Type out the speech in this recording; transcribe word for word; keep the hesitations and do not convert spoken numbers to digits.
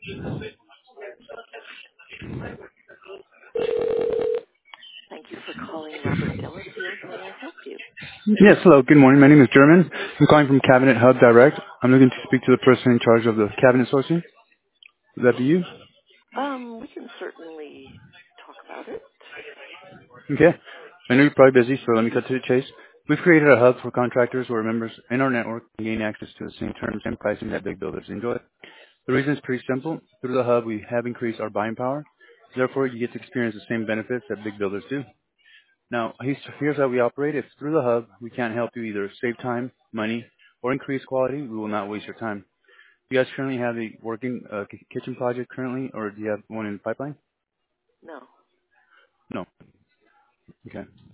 Thank you for calling Robert Delafield. May I help you? Yes, hello. Good morning. My name is German. I'm calling from Cabinet Hub Direct. I'm looking to speak to the person in charge of the cabinet sourcing. Would that be you? Um, we can certainly talk about it. Okay. I know you're probably busy, so let me cut to the chase. We've created a hub for contractors where members in our network can gain access to the same terms and pricing that big builders enjoy. The reason is pretty simple. Through the hub, we have increased our buying power. Therefore, you get to experience the same benefits that big builders do. Now, here's here's how we operate. If through the hub, we can't help you either save time, money, or increase quality, we will not waste your time. Do you guys currently have a working uh, ki- kitchen project currently, or do you have one in the pipeline? No. No. Okay.